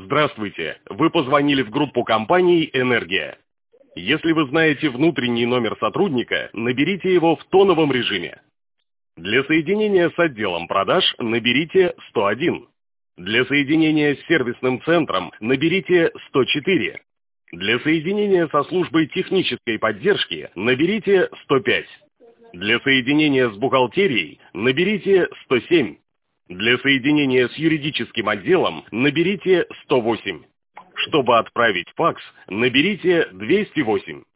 Здравствуйте. Вы позвонили в группу компаний «Энергия». Если вы знаете внутренний номер сотрудника, наберите его в тоновом режиме. Для соединения с отделом продаж наберите 101. Для соединения с сервисным центром наберите 104. Для соединения со службой технической поддержки наберите 105. Для соединения с бухгалтерией наберите 107. Для соединения с юридическим отделом наберите 108. Чтобы отправить факс, наберите 208.